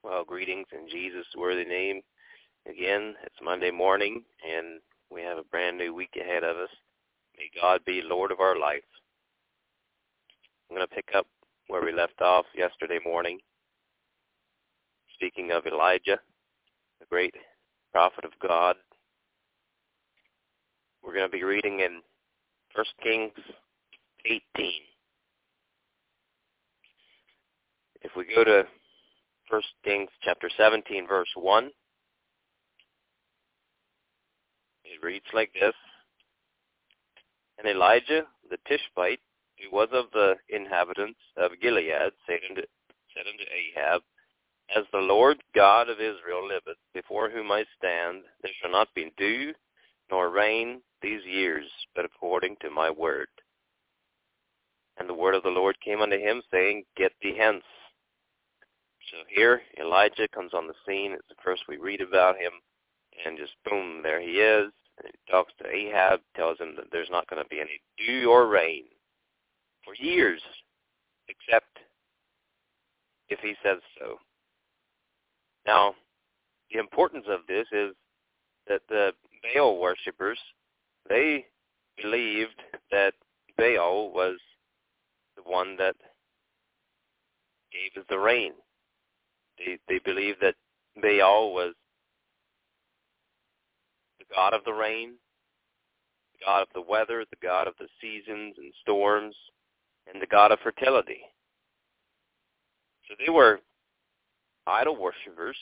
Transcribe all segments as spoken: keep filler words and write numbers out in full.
Well, greetings in Jesus' worthy name. Again, it's Monday morning, and we have a brand new week ahead of us. May God be Lord of our life. I'm going to pick up where we left off yesterday morning. Speaking of Elijah, the great prophet of God, we're going to be reading in First Kings eighteen. If we go to First Kings chapter seventeen, verse one, it reads like this. And Elijah the Tishbite, who was of the inhabitants of Gilead, said unto, said unto Ahab, As the Lord God of Israel liveth, before whom I stand, there shall not be dew nor rain these years, but according to my word. And the word of the Lord came unto him, saying, Get thee hence. So here, Elijah comes on the scene. It's the first we read about him. And just boom, there he is. And he talks to Ahab, tells him that there's not going to be any dew or rain for years, except if he says so. Now, the importance of this is that the Baal worshippers, they believed that Baal was the one that gave us the rain. They, they believed that Baal was the god of the rain, the god of the weather, the god of the seasons and storms, and the god of fertility. So they were idol worshippers,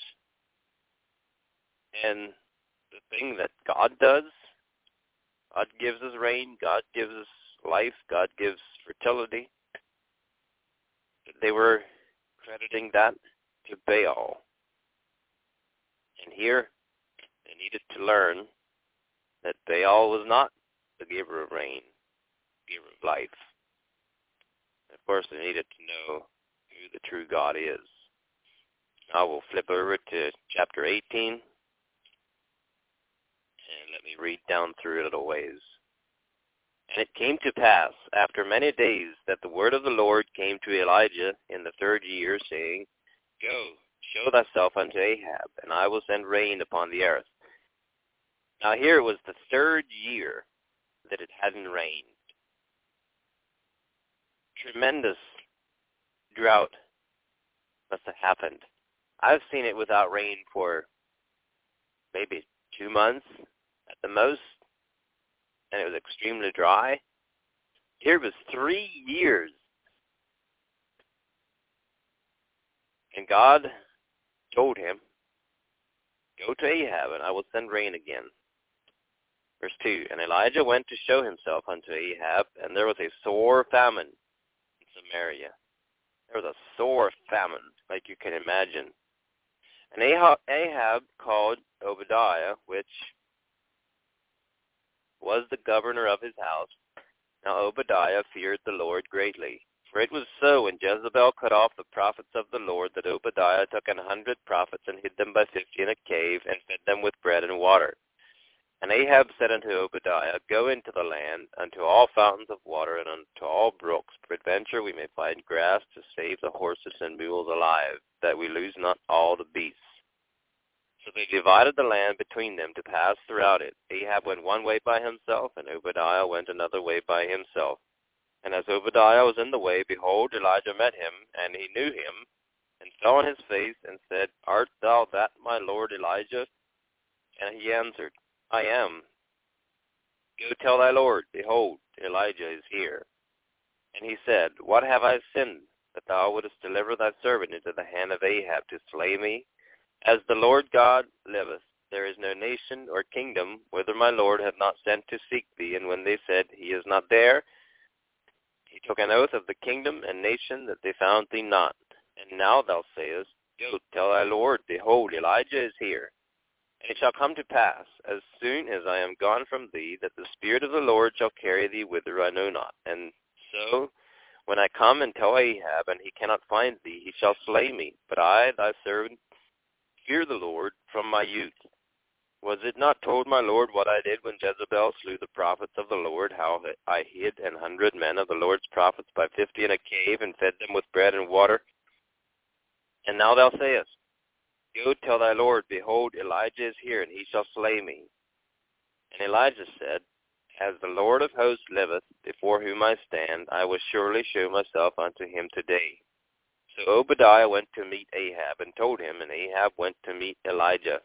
and the thing that God does, God gives us rain, God gives us life, God gives fertility. They were crediting that to Baal. And here, they needed to learn that Baal was not the giver of rain, giver of life. And of course, they needed to know who the true God is. Now we'll flip over to chapter eighteen, and let me read down through it a ways. And it came to pass, after many days, that the word of the Lord came to Elijah in the third year, saying, Go, show thyself unto Ahab, and I will send rain upon the earth. Now here it was the third year that it hadn't rained. Tremendous drought must have happened. I've seen it without rain for maybe two months at the most, and it was extremely dry. Here it was three years. And God told him, Go to Ahab, and I will send rain again. Verse two, And Elijah went to show himself unto Ahab, and there was a sore famine in Samaria. There was a sore famine, like you can imagine. And Ahab called Obadiah, which was the governor of his house. Now Obadiah feared the Lord greatly. For it was so, when Jezebel cut off the prophets of the Lord, that Obadiah took an hundred prophets and hid them by fifty in a cave, and fed them with bread and water. And Ahab said unto Obadiah, Go into the land, unto all fountains of water, and unto all brooks. Peradventure we may find grass to save the horses and mules alive, that we lose not all the beasts. So they divided the land between them to pass throughout it. Ahab went one way by himself, and Obadiah went another way by himself. And as Obadiah was in the way, behold, Elijah met him, and he knew him, and fell on his face, and said, Art thou that my lord Elijah? And he answered, I am. Go tell thy Lord, behold, Elijah is here. And he said, What have I sinned, that thou wouldest deliver thy servant into the hand of Ahab to slay me? As the Lord God liveth, there is no nation or kingdom whither my Lord hath not sent to seek thee. And when they said, He is not there, he took an oath of the kingdom and nation that they found thee not. And now thou sayest, Go tell thy Lord, behold, Elijah is here. And it shall come to pass, as soon as I am gone from thee, that the Spirit of the Lord shall carry thee whither I know not. And so, when I come and tell Ahab, and he cannot find thee, he shall slay me. But I, thy servant, fear the Lord from my youth. Was it not told my Lord what I did when Jezebel slew the prophets of the Lord, how I hid an hundred men of the Lord's prophets by fifty in a cave, and fed them with bread and water? And now thou sayest, Go tell thy Lord, behold, Elijah is here, and he shall slay me. And Elijah said, As the Lord of hosts liveth, before whom I stand, I will surely show myself unto him today. So Obadiah went to meet Ahab, and told him, and Ahab went to meet Elijah.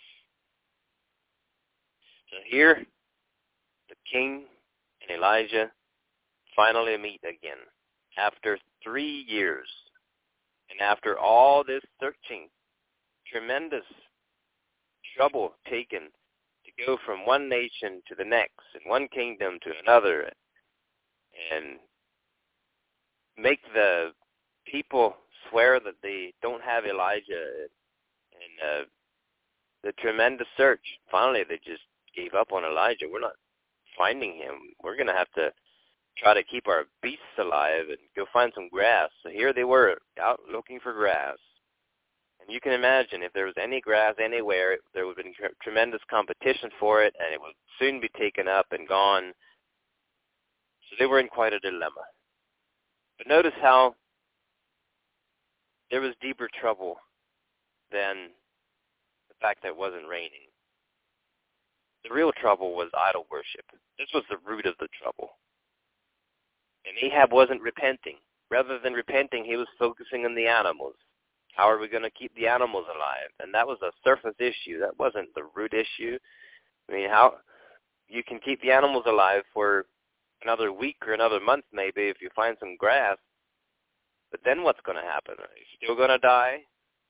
So here, the king and Elijah finally meet again, after three years, and after all this searching, tremendous trouble taken to go from one nation to the next, and one kingdom to another, and make the people swear that they don't have Elijah, and uh, the tremendous search. Finally, they just gave up on Elijah. We're not finding him. We're going to have to try to keep our beasts alive and go find some grass. So here they were out looking for grass. And you can imagine if there was any grass anywhere, there would have been tr- tremendous competition for it, and it would soon be taken up and gone. So they were in quite a dilemma. But notice how there was deeper trouble than the fact that it wasn't raining. The real trouble was idol worship. This was the root of the trouble. And Ahab wasn't repenting. Rather than repenting, he was focusing on the animals. How are we going to keep the animals alive? And that was a surface issue. That wasn't the root issue. I mean, how you can keep the animals alive for another week or another month maybe if you find some grass. But then what's going to happen? Are you still going to die?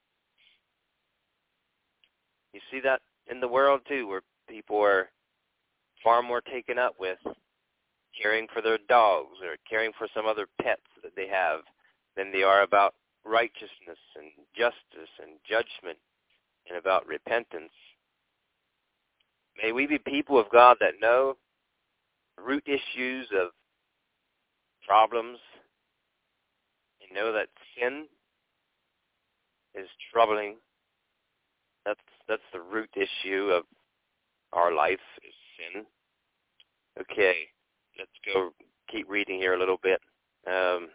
You see that in the world too, where people are far more taken up with caring for their dogs or caring for some other pets that they have than they are about righteousness and justice and judgment and about repentance. May we be people of God that know root issues of problems and know that sin is troubling. That's that's the root issue of our life is sin. Okay, let's go keep reading here a little bit. Um,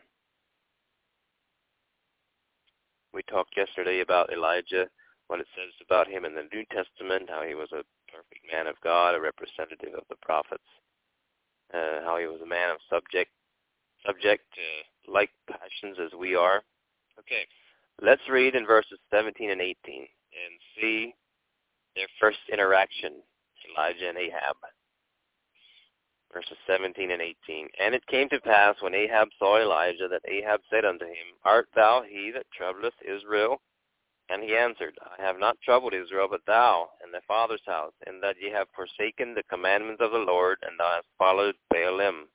we talked yesterday about Elijah, what it says about him in the New Testament, how he was a perfect man of God, a representative of the prophets, uh, how he was a man of subject, subject to like passions as we are. Okay, let's read in verses seventeen and eighteen and see their first interaction, Elijah and Ahab. Verses seventeen and eighteen. And it came to pass, when Ahab saw Elijah, that Ahab said unto him, Art thou he that troubleth Israel? And he answered, I have not troubled Israel, but thou and thy father's house, in that ye have forsaken the commandments of the Lord, and thou hast followed Baalim.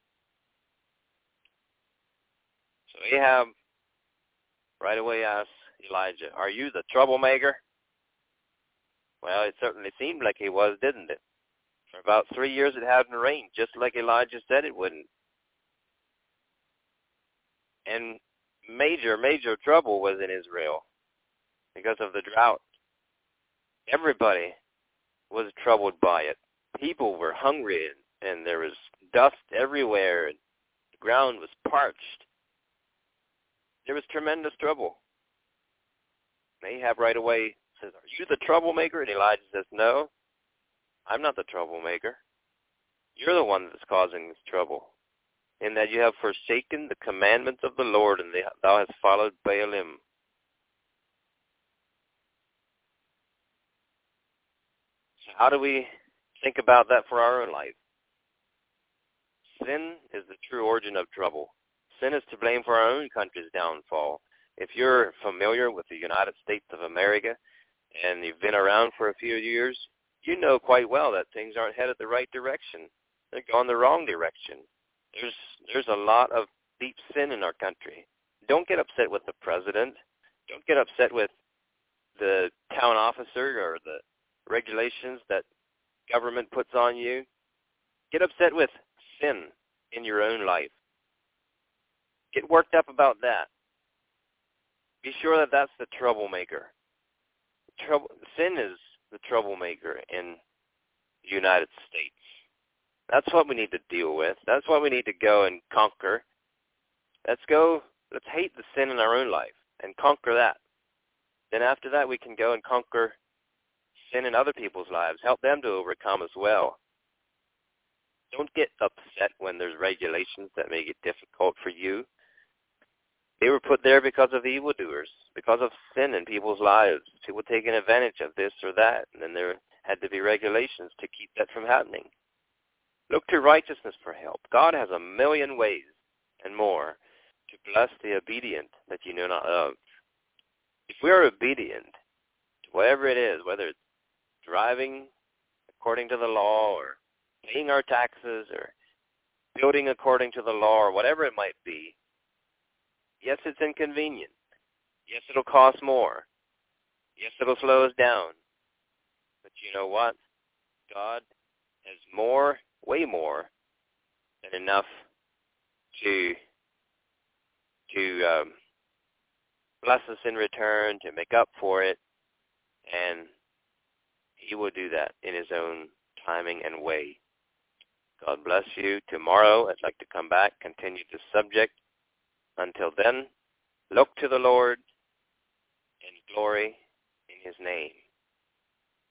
So Ahab right away asked Elijah, Are you the troublemaker? Well, it certainly seemed like he was, didn't it? For about three years it hadn't rained, just like Elijah said it wouldn't. And major, major trouble was in Israel because of the drought. Everybody was troubled by it. People were hungry, and, and there was dust everywhere, and the ground was parched. There was tremendous trouble. Ahab right away says, Are you the troublemaker? And Elijah says, No. I'm not the troublemaker. You're the one that's causing this trouble, in that you have forsaken the commandments of the Lord, and thou hast followed Baalim. So how do we think about that for our own life? Sin is the true origin of trouble. Sin is to blame for our own country's downfall. If you're familiar with the United States of America, and you've been around for a few years, you know quite well that things aren't headed the right direction. They're going the wrong direction. There's there's a lot of deep sin in our country. Don't get upset with the president. Don't get upset with the town officer or the regulations that government puts on you. Get upset with sin in your own life. Get worked up about that. Be sure that that's the troublemaker. Trouble, sin is the troublemaker in the United States. That's what we need to deal with. That's what we need to go and conquer. Let's go, let's hate the sin in our own life and conquer that. then after that we can go and conquer sin in other people's lives, help them to overcome as well. Don't get upset when there's regulations that make it difficult for you. They were put there because of evildoers, because of sin in people's lives. People taking advantage of this or that, and then there had to be regulations to keep that from happening. Look to righteousness for help. God has a million ways and more to bless the obedient that you know not of. If we are obedient to whatever it is, whether it's driving according to the law or paying our taxes or building according to the law or whatever it might be, yes, it's inconvenient. Yes, it'll cost more. Yes, it'll slow us down. But you know what? God has more, way more than enough to to um, bless us in return, to make up for it, and he will do that in his own timing and way. God bless you. Tomorrow, I'd like to come back, continue this subject. Until then, look to the Lord and glory in his name.